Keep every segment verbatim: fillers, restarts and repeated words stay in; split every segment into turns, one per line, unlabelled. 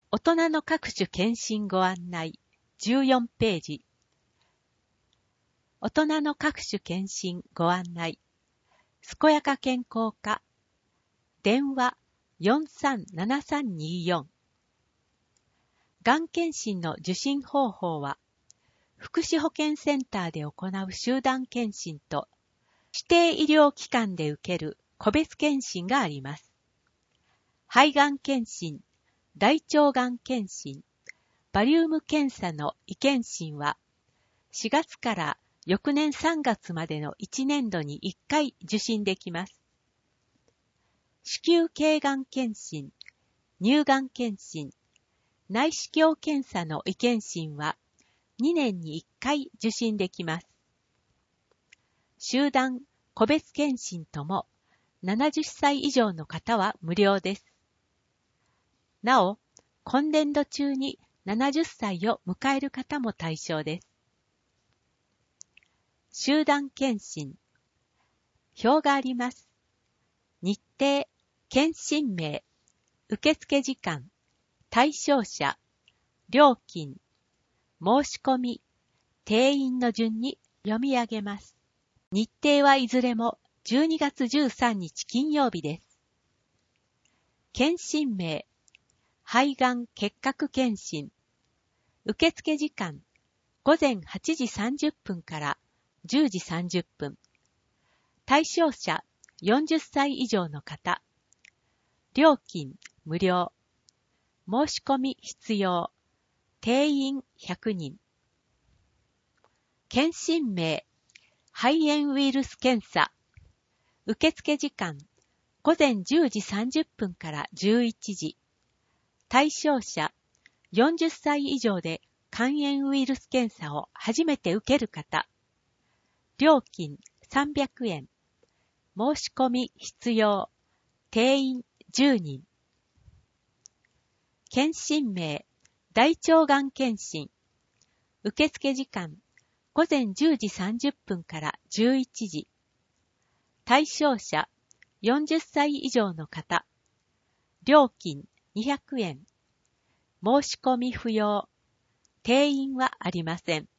大人の各種検診ご案内じゅうよんページ。大人の各種検診ご案内。健やか健康課。電話 よんさんななさんにーよん。がん検診の受診方法は、福祉保健センターで行う集団検診と、指定医療機関で受ける個別検診があります。肺がん検診、大腸がん検診、バリウム検査の胃検診は、しがつから翌年さんがつまでのいちねんどにいっかい受診できます。子宮頸がん検診、乳がん検診、内視鏡検査の胃検診はにねんにいっかい受診できます。集団、個別検診ともななじゅっさい以上の方は無料です。なお、今年度中にななじゅっさいを迎える方も対象です。集団検診。表があります。日程、検診名、受付時間、対象者、料金、申し込み、定員の順に読み上げます。日程はいずれもじゅうにがつじゅうさんにち金曜日です。検診名、肺がん結核検診。受付時間、ごぜんはちじさんじゅっぷんからじゅうじさんじゅっぷん。対象者、よんじゅっさい以上の方。料金、無料。申し込み必要。定員ひゃくにん。検診名、肺炎ウイルス検査。受付時間、ごぜんじゅうじさんじゅっぷんからじゅういちじ。対象者、よんじゅっさい以上で肝炎ウイルス検査を初めて受ける方。料金さんびゃくえん。申し込み必要。定員じゅうにん。検診名、大腸がん検診。受付時間、ごぜんじゅうじさんじゅっぷんからじゅういちじ。対象者、よんじゅっさい以上の方。料金にひゃくえん。申し込み不要。定員はありません。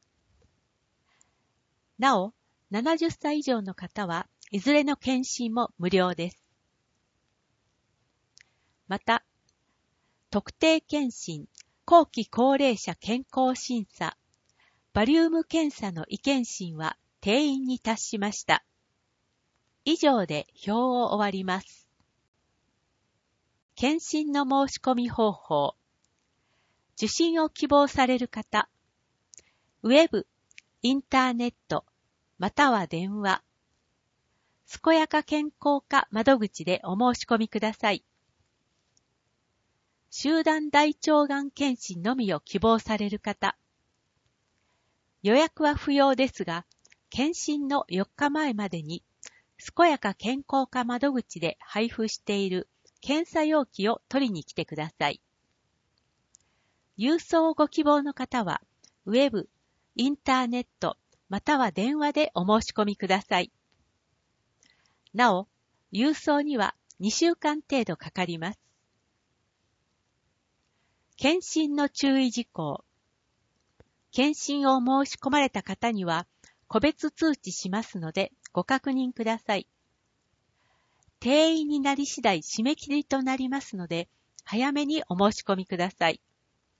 なお、ななじゅっさい以上の方はいずれの検診も無料です。また、特定検診、後期高齢者健康審査、バリウム検査の胃検診は定員に達しました。以上で表を終わります。検診の申し込み方法。受診を希望される方、ウェブ、インターネット、または電話、健やか健康課窓口でお申し込みください。集団大腸がん検診のみを希望される方、予約は不要ですが、検診のよっかまえまでに、健やか健康課窓口で配布している検査容器を取りに来てください。郵送をご希望の方は、ウェブ、インターネット、または電話でお申し込みください。なお、郵送にはにしゅうかん程度かかります。検診の注意事項。検診を申し込まれた方には、個別通知しますので、ご確認ください。定員になり次第締め切りとなりますので、早めにお申し込みください。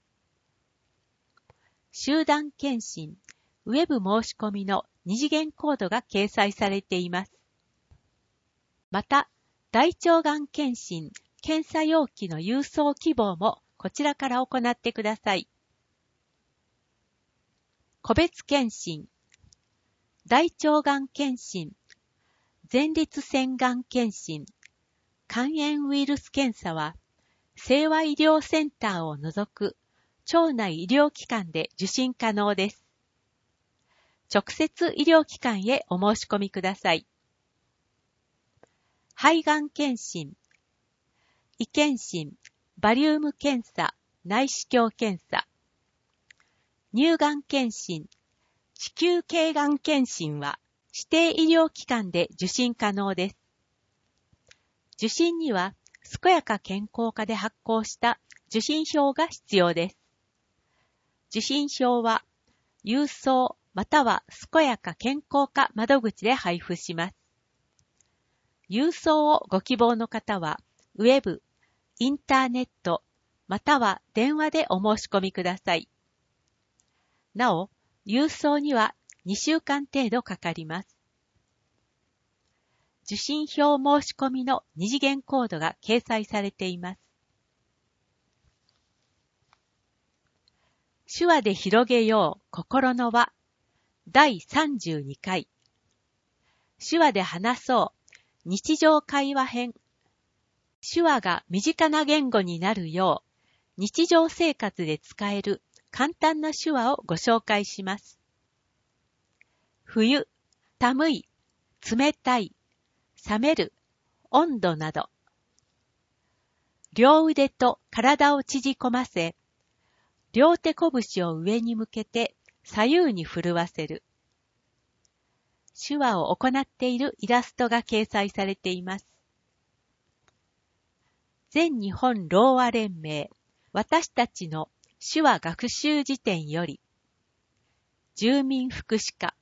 集団検診、ウェブ申し込みの二次元コードが掲載されています。また、大腸がん検診、検査容器の郵送希望もこちらから行ってください。個別検診、大腸がん検診、前立腺がん検診、肝炎ウイルス検査は、清和医療センターを除く町内医療機関で受診可能です。直接医療機関へお申し込みください。肺がん検診、胃検診、バリウム検査、内視鏡検査、乳がん検診、子宮頸がん検診は指定医療機関で受診可能です。受診には、健やか健康課で発行した受信票が必要です。受信票は、郵送または健やか健康課窓口で配布します。郵送をご希望の方は、ウェブ、インターネット、または電話でお申し込みください。なお、郵送にはにしゅうかん程度かかります。受信票申し込みの二次元コードが掲載されています。手話で広げよう心の輪だいさんじゅうにかい。手話で話そう日常会話編。手話が身近な言語になるよう日常生活で使える簡単な手話をご紹介します。冬、寒い、冷たい、冷める、温度など。両腕と体を縮こませ、両手拳を上に向けて左右に振るわせる。手話を行っているイラストが掲載されています。全日本ろうあ連盟、私たちの手話学習辞典より、住民福祉課